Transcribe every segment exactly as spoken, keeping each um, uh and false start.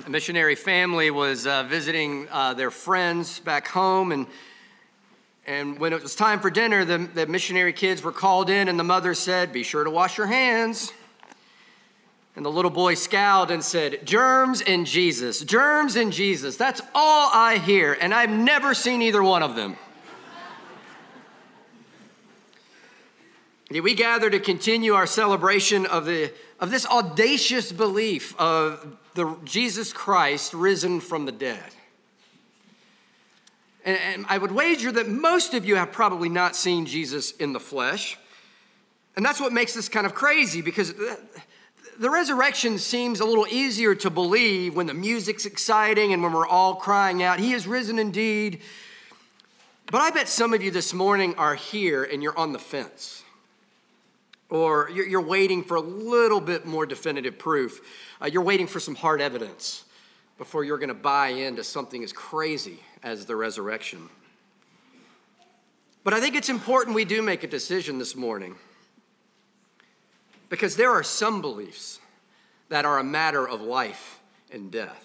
A missionary family was uh, visiting uh, their friends back home, and and when it was time for dinner, the, the missionary kids were called in, and the mother said, "Be sure to wash your hands." And the little boy scowled and said, "Germs and Jesus, germs and Jesus. That's all I hear, and I've never seen either one of them." We gather to continue our celebration of the of this audacious belief of the Jesus Christ risen from the dead. And, and I would wager that most of you have probably not seen Jesus in the flesh. And that's what makes this kind of crazy, because the, the resurrection seems a little easier to believe when the music's exciting and when we're all crying out, "He is risen indeed." But I bet some of you this morning are here and you're on the fence. Or you're waiting for a little bit more definitive proof. Uh, you're waiting for some hard evidence before you're going to buy into something as crazy as the resurrection. But I think it's important we do make a decision this morning, because there are some beliefs that are a matter of life and death.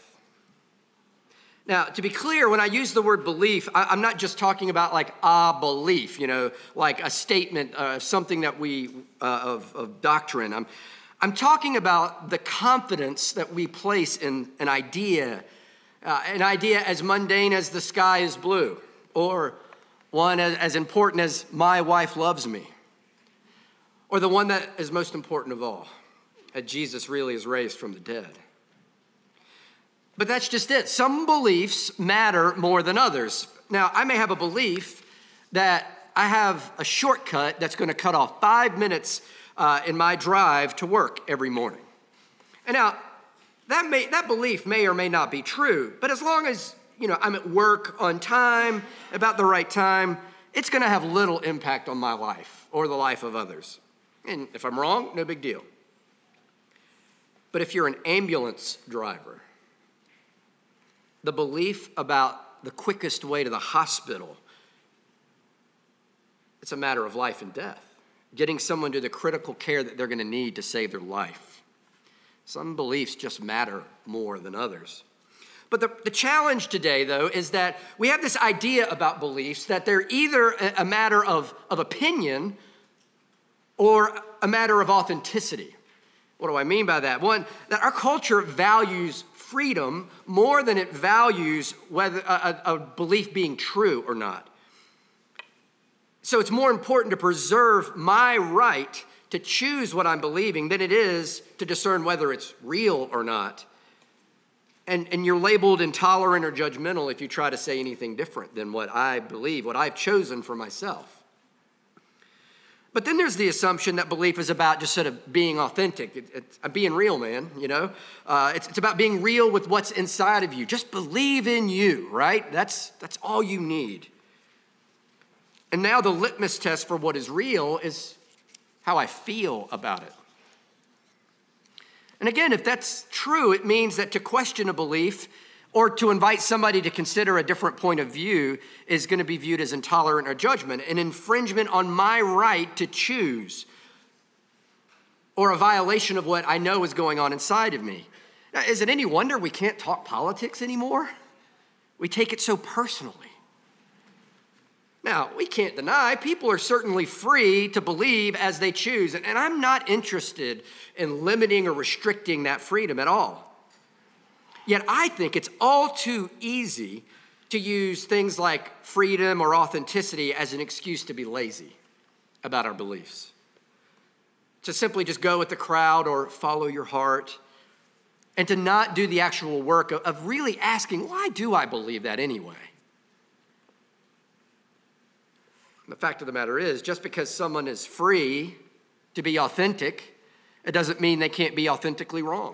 Now, to be clear, when I use the word belief, I'm not just talking about like a belief, you know, like a statement, uh, something that we, uh, of, of doctrine. I'm, I'm talking about the confidence that we place in an idea, uh, an idea as mundane as the sky is blue, or one as, as important as my wife loves me, or the one that is most important of all, that Jesus really is raised from the dead. But that's just it. Some beliefs matter more than others. Now, I may have a belief that I have a shortcut that's going to cut off five minutes uh, in my drive to work every morning. And now, that may that belief may or may not be true, but as long as, you know, I'm at work on time, about the right time, it's going to have little impact on my life or the life of others. And if I'm wrong, no big deal. But if you're an ambulance driver, the belief about the quickest way to the hospital, it's a matter of life and death. Getting someone to the critical care that they're going to need to save their life. Some beliefs just matter more than others. But the, the challenge today, though, is that we have this idea about beliefs that they're either a, a matter of, of opinion or a matter of authenticity. What do I mean by that? One, that our culture values freedom more than it values whether a, a belief being true or not. So it's more important to preserve my right to choose what I'm believing than it is to discern whether it's real or not. And, and you're labeled intolerant or judgmental if you try to say anything different than what I believe, what I've chosen for myself. But then there's the assumption that belief is about just sort of being authentic. It, it's being real, man, you know. Uh, it's, it's about being real with what's inside of you. Just believe in you, right? That's, that's all you need. And now the litmus test for what is real is how I feel about it. And again, if that's true, it means that to question a belief or to invite somebody to consider a different point of view is going to be viewed as intolerant or judgment, an infringement on my right to choose, or a violation of what I know is going on inside of me. Now, is it any wonder we can't talk politics anymore? We take it so personally. Now, we can't deny people are certainly free to believe as they choose, and I'm not interested in limiting or restricting that freedom at all. Yet I think it's all too easy to use things like freedom or authenticity as an excuse to be lazy about our beliefs. To simply just go with the crowd or follow your heart, and to not do the actual work of, of really asking, why do I believe that anyway? And the fact of the matter is, just because someone is free to be authentic, it doesn't mean they can't be authentically wrong.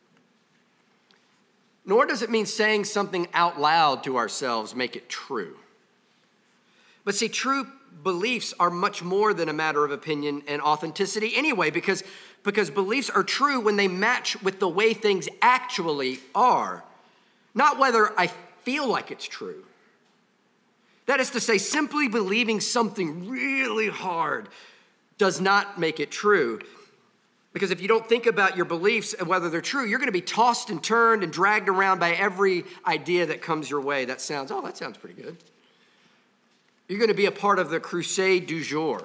Nor does it mean saying something out loud to ourselves make it true. But see, true beliefs are much more than a matter of opinion and authenticity anyway, because, because beliefs are true when they match with the way things actually are, not whether I feel like it's true. That is to say, simply believing something really hard does not make it true. Because if you don't think about your beliefs and whether they're true, you're going to be tossed and turned and dragged around by every idea that comes your way. That sounds, oh, that sounds pretty good. You're going to be a part of the crusade du jour.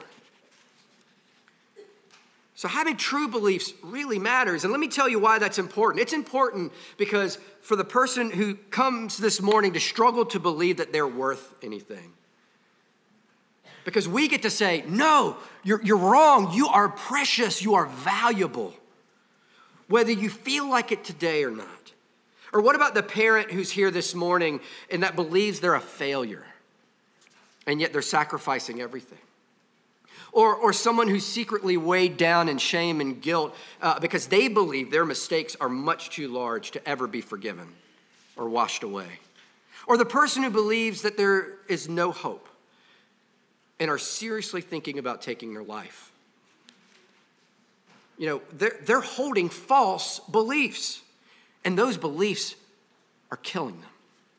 So having true beliefs really matters. And let me tell you why that's important. It's important because for the person who comes this morning to struggle to believe that they're worth anything, because we get to say, no, you're, you're wrong. You are precious. You are valuable, whether you feel like it today or not. Or what about the parent who's here this morning and that believes they're a failure, and yet they're sacrificing everything? Or, or someone who's secretly weighed down in shame and guilt uh, because they believe their mistakes are much too large to ever be forgiven or washed away. Or the person who believes that there is no hope and are seriously thinking about taking their life. You know, they're, they're holding false beliefs, and those beliefs are killing them.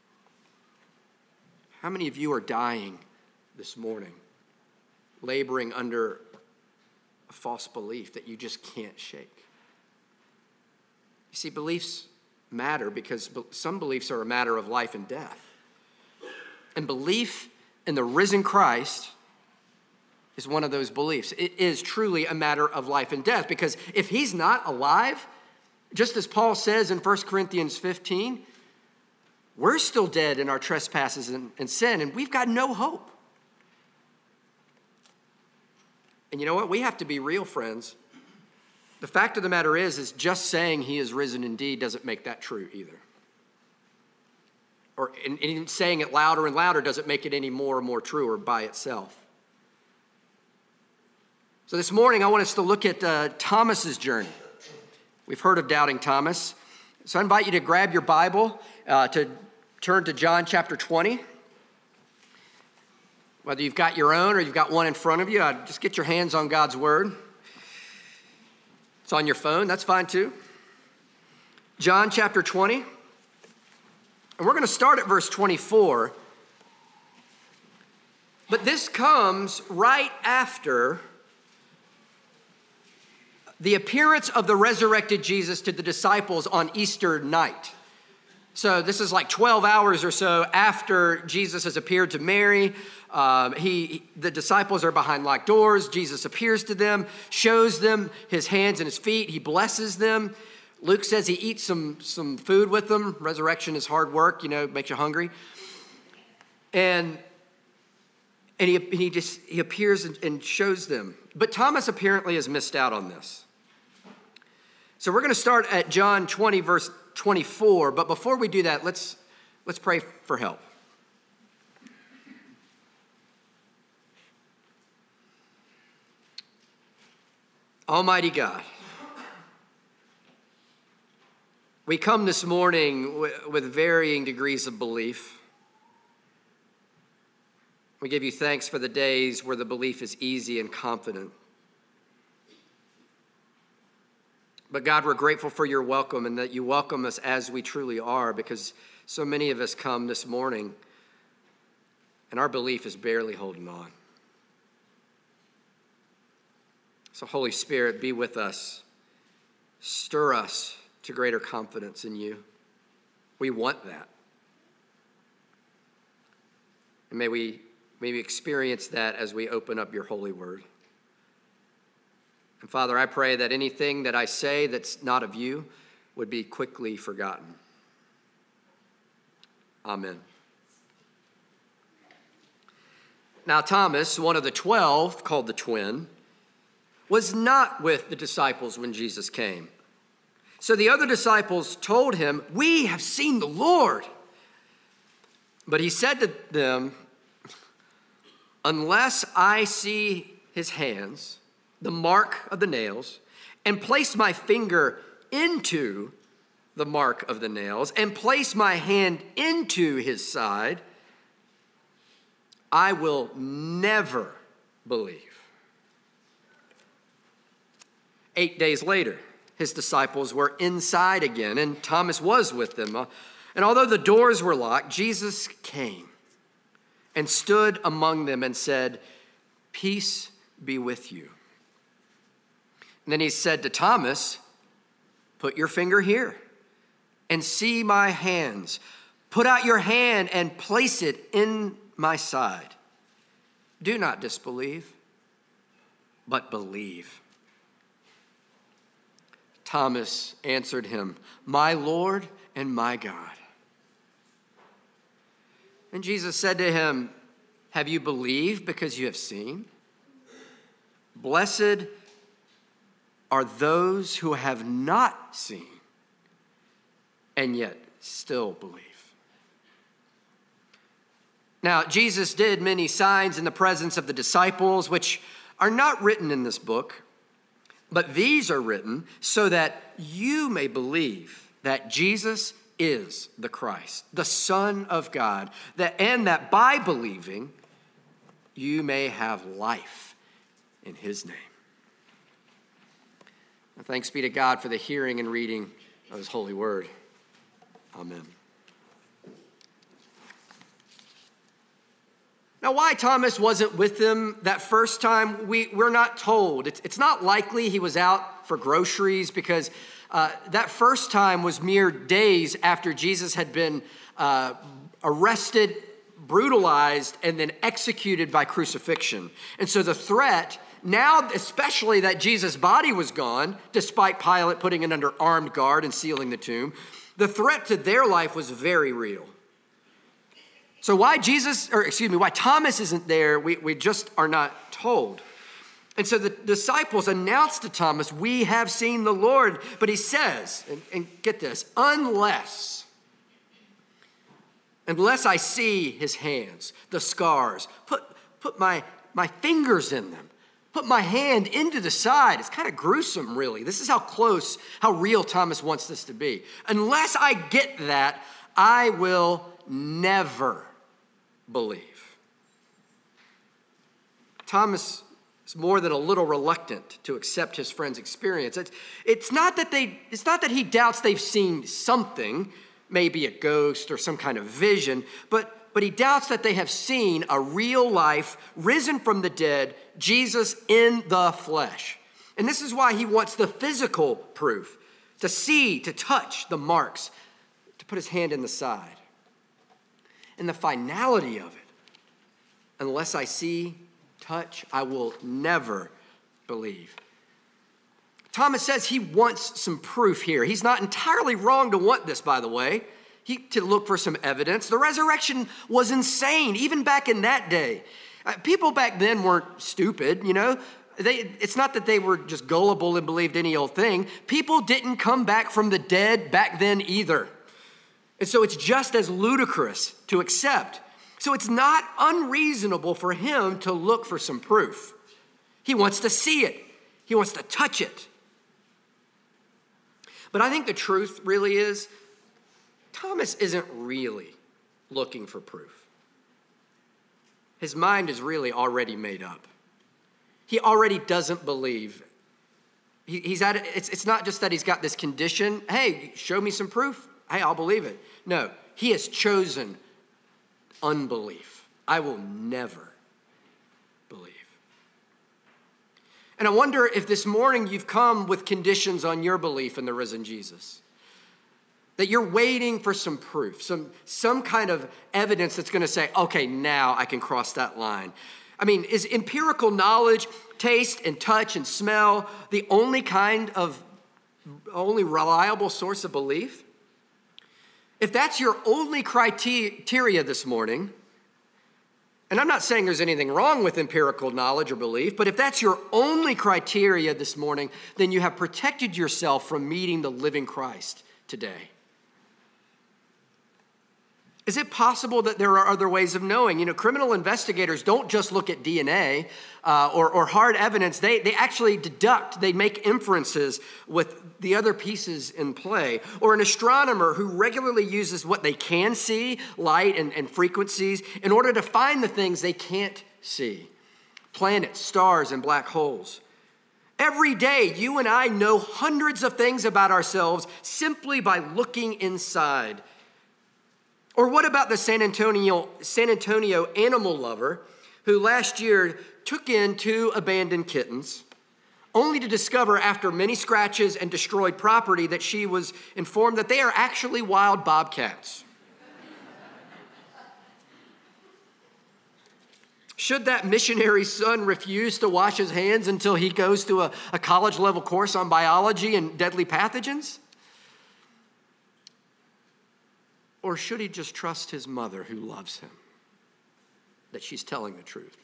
How many of you are dying this morning, laboring under a false belief that you just can't shake? You see, beliefs matter because some beliefs are a matter of life and death. And belief in the risen Christ is one of those beliefs. It is truly a matter of life and death, because if he's not alive, just as Paul says in First Corinthians fifteen, we're still dead in our trespasses and, and sin, and we've got no hope. And you know what? We have to be real, friends. The fact of the matter is, is just saying he is risen indeed doesn't make that true either. Or and, and saying it louder and louder doesn't make it any more or more truer by itself. So this morning, I want us to look at uh, Thomas's journey. We've heard of doubting Thomas. So I invite you to grab your Bible, uh, to turn to John chapter twenty. Whether you've got your own or you've got one in front of you, uh, just get your hands on God's word. It's on your phone, that's fine too. John chapter twenty. And we're going to start at verse twenty-four. But this comes right after the appearance of the resurrected Jesus to the disciples on Easter night. So this is like twelve hours or so after Jesus has appeared to Mary. Um, he, the disciples are behind locked doors. Jesus appears to them, shows them his hands and his feet. He blesses them. Luke says he eats some, some food with them. Resurrection is hard work, you know, makes you hungry. And, and he, he just he appears and, and shows them. But Thomas apparently has missed out on this. So we're going to start at John twenty, verse twenty-four. But before we do that, let's, let's pray for help. Almighty God, we come this morning with varying degrees of belief. We give you thanks for the days where the belief is easy and confident. But God, we're grateful for your welcome and that you welcome us as we truly are, because so many of us come this morning and our belief is barely holding on. So Holy Spirit, be with us. Stir us to greater confidence in you. We want that. And may we, may we experience that as we open up your holy word. And Father, I pray that anything that I say that's not of you would be quickly forgotten. Amen. Now, Thomas, one of the twelve, called the twin, was not with the disciples when Jesus came. So the other disciples told him, "We have seen the Lord." But he said to them, "Unless I see his hands, the mark of the nails, and place my finger into the mark of the nails, and place my hand into his side, I will never believe." Eight days later, his disciples were inside again, and Thomas was with them. And although the doors were locked, Jesus came and stood among them and said, "Peace be with you." And then he said to Thomas, put your finger here and see my hands. Put out your hand and place it in my side. Do not disbelieve, but believe. Thomas answered him, my Lord and my God. And Jesus said to him, have you believed because you have seen? Blessed are those who have not seen and yet still believe. Now, Jesus did many signs in the presence of the disciples, which are not written in this book, but these are written so that you may believe that Jesus is the Christ, the Son of God, that, and that by believing, you may have life in his name. And thanks be to God for the hearing and reading of his holy word. Amen. Now, why Thomas wasn't with them that first time, we, we're not told. It's, it's not likely he was out for groceries, because uh, that first time was mere days after Jesus had been uh, arrested, brutalized, and then executed by crucifixion. And so the threat, now especially that Jesus' body was gone, despite Pilate putting it under armed guard and sealing the tomb, the threat to their life was very real. So why Jesus, or excuse me, why Thomas isn't there, we, we just are not told. And so the disciples announced to Thomas, we have seen the Lord. But he says, and, and get this, unless, unless I see his hands, the scars, put, put my, my fingers in them, put my hand into the side. It's kind of gruesome, really. This is how close, how real Thomas wants this to be. Unless I get that, I will never believe. Thomas is more than a little reluctant to accept his friend's experience. It's, it's not that they, it's not that he doubts they've seen something, maybe a ghost or some kind of vision, but, but he doubts that they have seen a real life, risen from the dead, Jesus in the flesh. And this is why he wants the physical proof, to see, to touch the marks, to put his hand in the side. And the finality of it, unless I see, touch, I will never believe. Thomas says he wants some proof here. He's not entirely wrong to want this, by the way, he, to look for some evidence. The resurrection was insane, even back in that day. Uh, people back then weren't stupid, you know. They, it's not that they were just gullible and believed any old thing. People didn't come back from the dead back then either. And so it's just as ludicrous to accept. So it's not unreasonable for him to look for some proof. He wants to see it. He wants to touch it. But I think the truth really is, Thomas isn't really looking for proof. His mind is really already made up. He already doesn't believe. He, he's at it. It's, it's not just that he's got this condition. Hey, show me some proof. Hey, I'll believe it. No, he has chosen unbelief. I will never believe. And I wonder if this morning you've come with conditions on your belief in the risen Jesus. That you're waiting for some proof, some, some kind of evidence that's going to say, okay, now I can cross that line. I mean, is empirical knowledge, taste and touch and smell the only kind of, only reliable source of belief? If that's your only criteria this morning, and I'm not saying there's anything wrong with empirical knowledge or belief, but if that's your only criteria this morning, then you have protected yourself from meeting the living Christ today. Is it possible that there are other ways of knowing? You know, criminal investigators don't just look at D N A uh, or, or hard evidence. They, they actually deduct, they make inferences with the other pieces in play. Or an astronomer who regularly uses what they can see, light and, and frequencies, in order to find the things they can't see. Planets, stars, and black holes. Every day, you and I know hundreds of things about ourselves simply by looking inside. Or what about the San Antonio, San Antonio animal lover who last year took in two abandoned kittens, only to discover after many scratches and destroyed property that she was informed that they are actually wild bobcats. Should that missionary's son refuse to wash his hands until he goes through a, a college-level course on biology and deadly pathogens? Or should he just trust his mother who loves him, that she's telling the truth?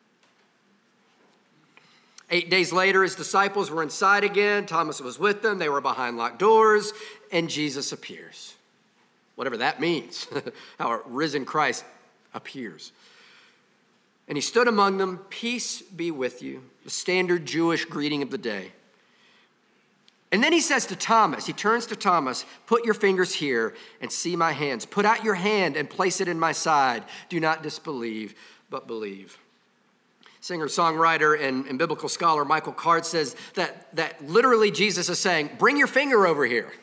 Eight days later, his disciples were inside again. Thomas was with them. They were behind locked doors, and Jesus appears. Whatever that means, how a risen Christ appears. And he stood among them, peace be with you, the standard Jewish greeting of the day. And then he says to Thomas, he turns to Thomas, put your fingers here and see my hands. Put out your hand and place it in my side. Do not disbelieve, but believe. Singer, songwriter, and, and biblical scholar Michael Card says that, that literally Jesus is saying, bring your finger over here.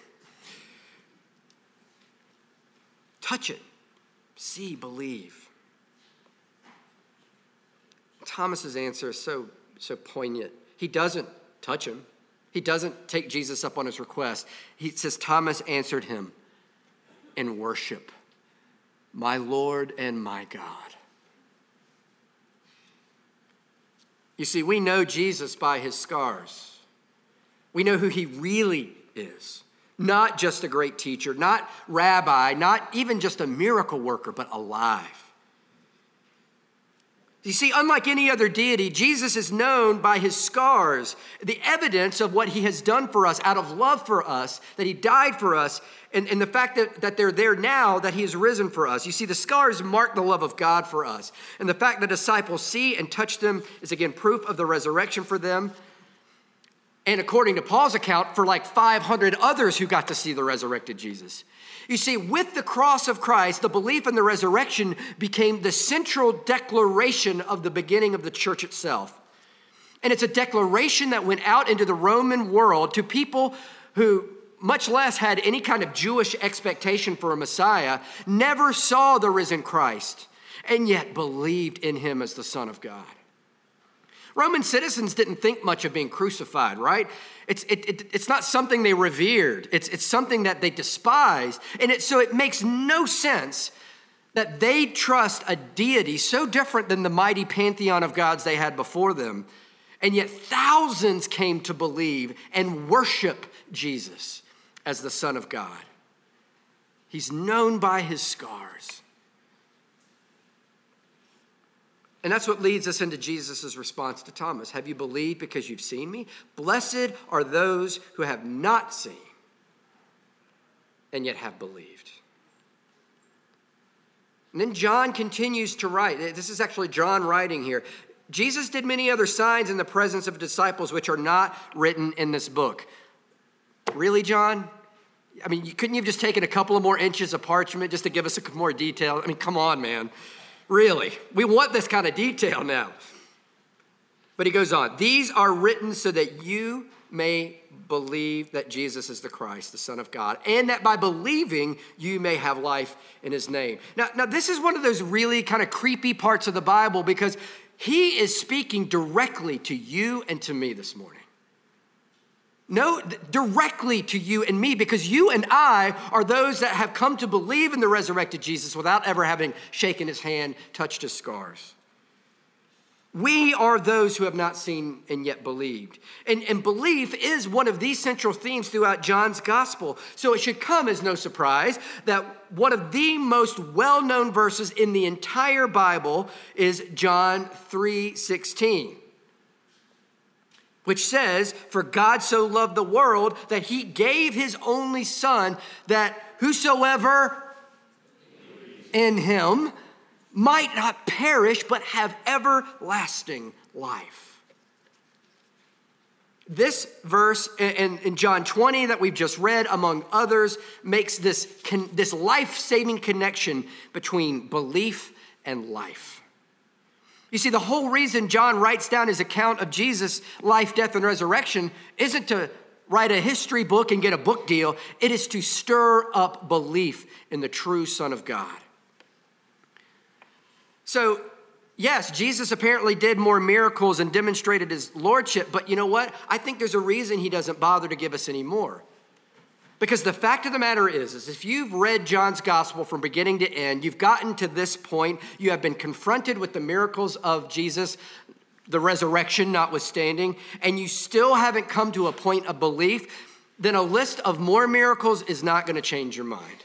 Touch it. See, believe. Thomas's answer is so, so poignant. He doesn't touch him. He doesn't take Jesus up on his request. He says, Thomas answered him in worship, my Lord and my God. You see, we know Jesus by his scars. We know who he really is. Not just a great teacher, not rabbi, not even just a miracle worker, but alive. You see, unlike any other deity, Jesus is known by his scars, the evidence of what he has done for us out of love for us, that he died for us, and, and the fact that, that they're there now, that he has risen for us. You see, the scars mark the love of God for us. And the fact that disciples see and touch them is, again, proof of the resurrection for them. And according to Paul's account, for like five hundred others who got to see the resurrected Jesus. You see, with the cross of Christ, the belief in the resurrection became the central declaration of the beginning of the church itself. And it's a declaration that went out into the Roman world to people who, much less had any kind of Jewish expectation for a Messiah, never saw the risen Christ, and yet believed in him as the Son of God. Roman citizens didn't think much of being crucified, right? It's, it, it, it's not something they revered. It's, it's something that they despised. And it, so it makes no sense that they trust a deity so different than the mighty pantheon of gods they had before them. And yet thousands came to believe and worship Jesus as the Son of God. He's known by his scars. And that's what leads us into Jesus' response to Thomas. Have you believed because you've seen me? Blessed are those who have not seen and yet have believed. And then John continues to write. This is actually John writing here. Jesus did many other signs in the presence of disciples which are not written in this book. Really, John? I mean, couldn't you have just taken a couple of more inches of parchment just to give us a more detail? I mean, come on, man. Really, we want this kind of detail now. But he goes on, these are written so that you may believe that Jesus is the Christ, the Son of God, and that by believing you may have life in his name. Now, now this is one of those really kind of creepy parts of the Bible because he is speaking directly to you and to me this morning. No, directly to you and me, because you and I are those that have come to believe in the resurrected Jesus without ever having shaken his hand, touched his scars. We are those who have not seen and yet believed. And, and belief is one of these central themes throughout John's gospel. So it should come as no surprise that one of the most well-known verses in the entire Bible is John three sixteen. Which says, for God so loved the world that he gave his only son, that whosoever in him might not perish, but have everlasting life. This verse in, in John twenty that we've just read, among others, makes this, this life-saving connection between belief and life. You see, the whole reason John writes down his account of Jesus' life, death, and resurrection isn't to write a history book and get a book deal. It is to stir up belief in the true Son of God. So Yes, Jesus apparently did more miracles and demonstrated his lordship, but you know what? I think there's a reason he doesn't bother to give us any more. Because the fact of the matter is, is if you've read John's gospel from beginning to end, you've gotten to this point, you have been confronted with the miracles of Jesus, the resurrection notwithstanding, and you still haven't come to a point of belief, then a list of more miracles is not going to change your mind.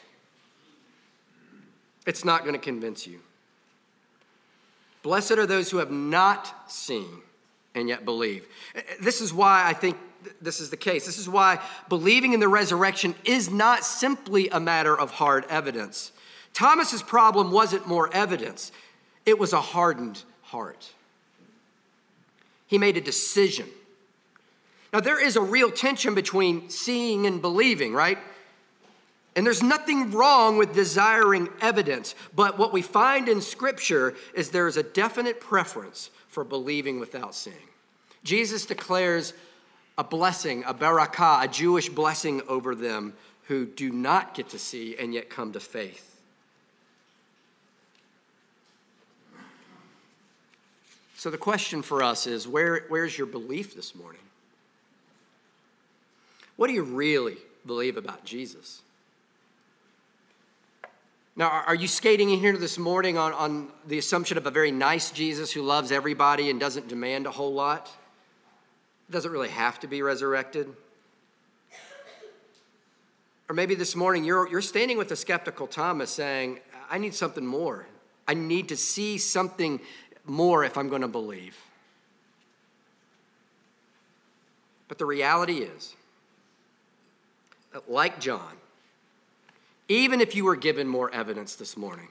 It's not going to convince you. Blessed are those who have not seen and yet believe. This is why I think this is the case. This is why believing in the resurrection is not simply a matter of hard evidence. Thomas's problem wasn't more evidence. It was a hardened heart. He made a decision. Now, there is a real tension between seeing and believing, right? And there's nothing wrong with desiring evidence, but what we find in Scripture is there is a definite preference for believing without seeing. Jesus declares a blessing, a barakah, a Jewish blessing over them who do not get to see and yet come to faith. So the question for us is, where, where's your belief this morning? What do you really believe about Jesus? Now, are you skating in here this morning on, on the assumption of a very nice Jesus who loves everybody and doesn't demand a whole lot? Doesn't really have to be resurrected? Or maybe this morning you're, you're standing with a skeptical Thomas saying, I need something more. I need to see something more if I'm going to believe. But the reality is, that like John, even if you were given more evidence this morning,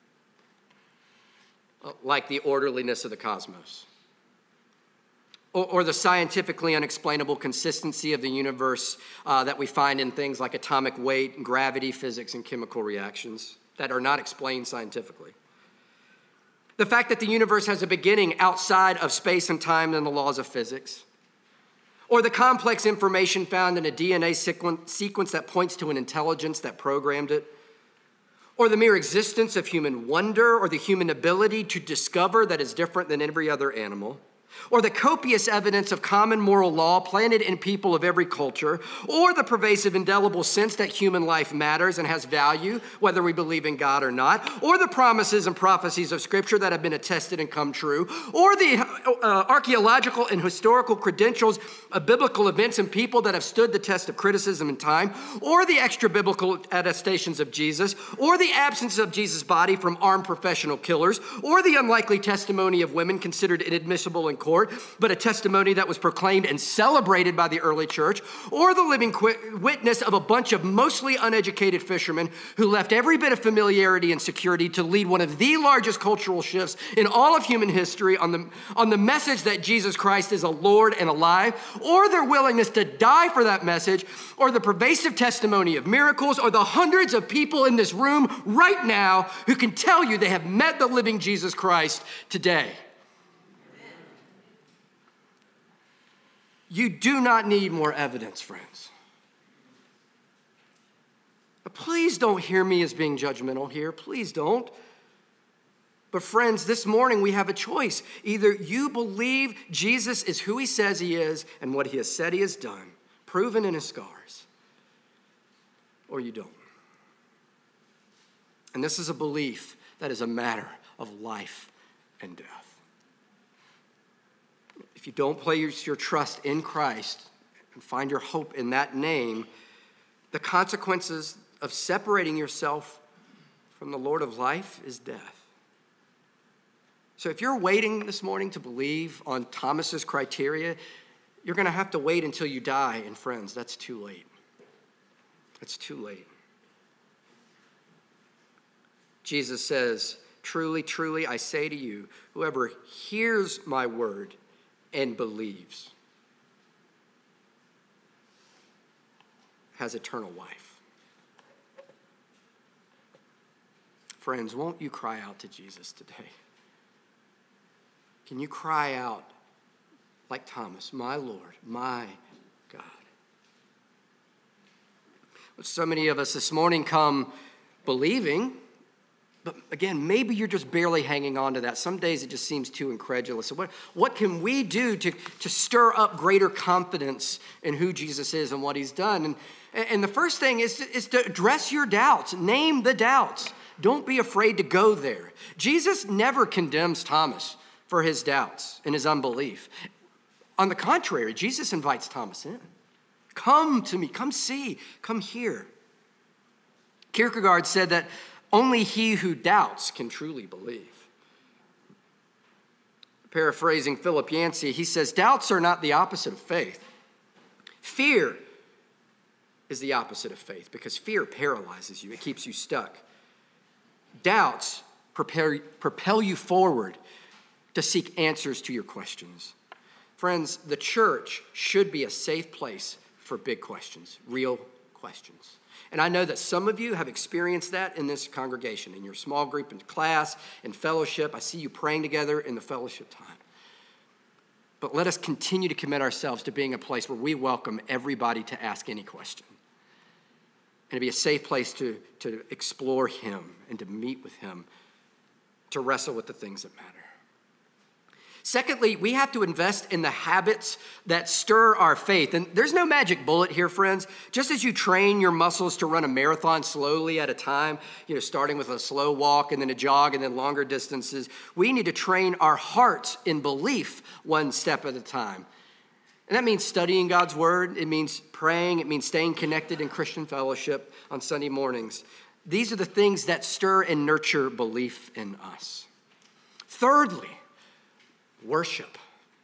like the orderliness of the cosmos, or, or the scientifically unexplainable consistency of the universe uh, that we find in things like atomic weight, gravity, physics, and chemical reactions that are not explained scientifically. The fact that the universe has a beginning outside of space and time and the laws of physics, or the complex information found in a D N A sequence that points to an intelligence that programmed it, or the mere existence of human wonder or the human ability to discover that is different than every other animal, or the copious evidence of common moral law planted in people of every culture, or the pervasive indelible sense that human life matters and has value, whether we believe in God or not, or the promises and prophecies of Scripture that have been attested and come true, or the uh, archaeological and historical credentials of biblical events and people that have stood the test of criticism and time, or the extra-biblical attestations of Jesus, or the absence of Jesus' body from armed professional killers, or the unlikely testimony of women considered inadmissible in court, but a testimony that was proclaimed and celebrated by the early church, or the living qu- witness of a bunch of mostly uneducated fishermen who left every bit of familiarity and security to lead one of the largest cultural shifts in all of human history on the, on the message that Jesus Christ is a Lord and alive, or their willingness to die for that message, or the pervasive testimony of miracles, or the hundreds of people in this room right now who can tell you they have met the living Jesus Christ today. You do not need more evidence, friends. But please don't hear me as being judgmental here. Please don't. But friends, this morning we have a choice. Either you believe Jesus is who he says he is and what he has said he has done, proven in his scars, or you don't. And this is a belief that is a matter of life and death. If you don't place your trust in Christ and find your hope in that name, the consequences of separating yourself from the Lord of life is death. So if you're waiting this morning to believe on Thomas's criteria, you're going to have to wait until you die. And friends, that's too late. It's too late. Jesus says, truly, truly, I say to you, whoever hears my word and believes has eternal life. Friends, won't you cry out to Jesus today? Can you cry out like Thomas, my Lord, my God? So many of us this morning come believing, but again, maybe you're just barely hanging on to that. Some days it just seems too incredulous. So what, what can we do to, to stir up greater confidence in who Jesus is and what he's done? And, and the first thing is to, is to address your doubts. Name the doubts. Don't be afraid to go there. Jesus never condemns Thomas for his doubts and his unbelief. On the contrary, Jesus invites Thomas in. Come to me, come see, come hear. Kierkegaard said that only he who doubts can truly believe. Paraphrasing Philip Yancey, he says, doubts are not the opposite of faith. Fear is the opposite of faith because fear paralyzes you. It keeps you stuck. Doubts propel, propel you forward to seek answers to your questions. Friends, the church should be a safe place for big questions, real questions. And I know that some of you have experienced that in this congregation, in your small group, in class, in fellowship. I see you praying together in the fellowship time. But let us continue to commit ourselves to being a place where we welcome everybody to ask any question. And to be a safe place to, to explore him and to meet with him, to wrestle with the things that matter. Secondly, we have to invest in the habits that stir our faith. And there's no magic bullet here, friends. Just as you train your muscles to run a marathon slowly at a time, you know, starting with a slow walk and then a jog and then longer distances, we need to train our hearts in belief one step at a time. And that means studying God's word. It means praying. It means staying connected in Christian fellowship on Sunday mornings. These are the things that stir and nurture belief in us. Thirdly, worship.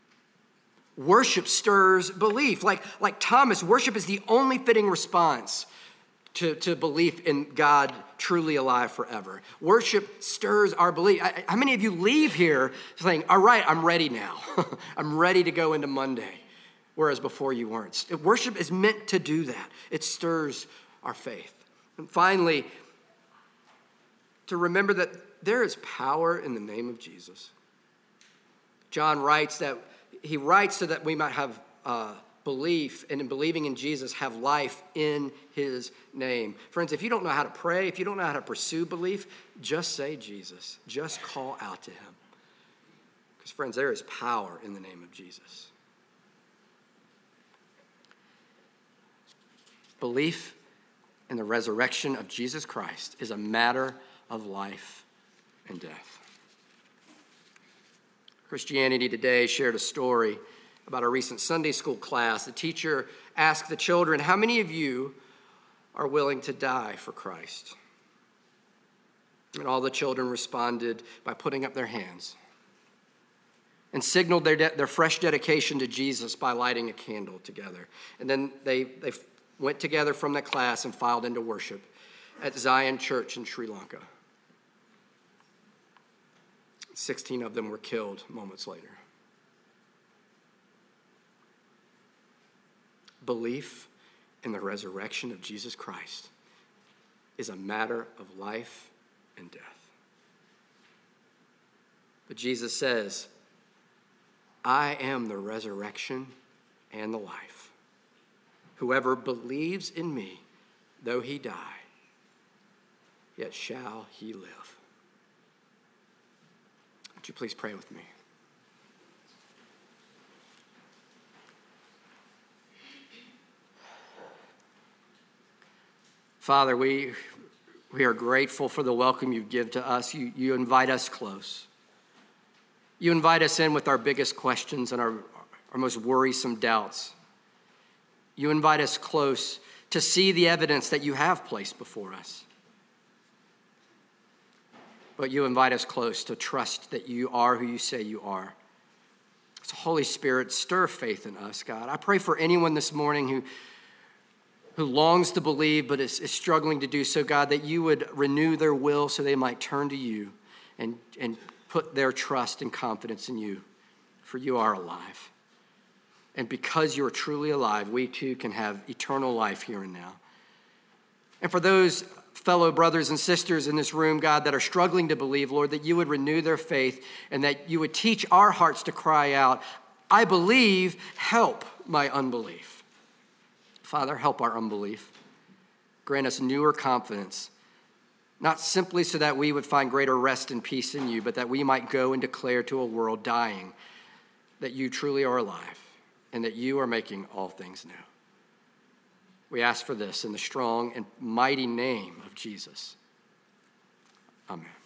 Worship stirs belief. Like, like Thomas, worship is the only fitting response to, to belief in God truly alive forever. Worship stirs our belief. I, how many of you leave here saying, all right, I'm ready now. I'm ready to go into Monday, whereas before you weren't? Worship is meant to do that. It stirs our faith. And finally, to remember that there is power in the name of Jesus. John writes that, he writes so that we might have uh, belief, and in believing in Jesus, have life in his name. Friends, if you don't know how to pray, if you don't know how to pursue belief, just say Jesus. Just call out to him. Because friends, there is power in the name of Jesus. Belief in the resurrection of Jesus Christ is a matter of life and death. Christianity Today shared a story about a recent Sunday school class. The teacher asked the children, how many of you are willing to die for Christ? And all the children responded by putting up their hands and signaled their, de- their fresh dedication to Jesus by lighting a candle together. And then they, they went together from that class and filed into worship at Zion Church in Sri Lanka. sixteen of them were killed moments later. Belief in the resurrection of Jesus Christ is a matter of life and death. But Jesus says, I am the resurrection and the life. Whoever believes in me, though he die, yet shall he live. Would you please pray with me? Father, we, we are grateful for the welcome you give to us. You, you invite us close. You invite us in with our biggest questions and our, our most worrisome doubts. You invite us close to see the evidence that you have placed before us. But you invite us close to trust that you are who you say you are. So Holy Spirit, stir faith in us, God. I pray for anyone this morning who, who longs to believe but is, is struggling to do so, God, that you would renew their will so they might turn to you and, and put their trust and confidence in you, for you are alive. And because you are truly alive, we too can have eternal life here and now. And for those fellow brothers and sisters in this room, God, that are struggling to believe, Lord, that you would renew their faith and that you would teach our hearts to cry out, I believe, help my unbelief. Father, help our unbelief. Grant us newer confidence, not simply so that we would find greater rest and peace in you, but that we might go and declare to a world dying that you truly are alive and that you are making all things new. We ask for this in the strong and mighty name of Jesus. Amen.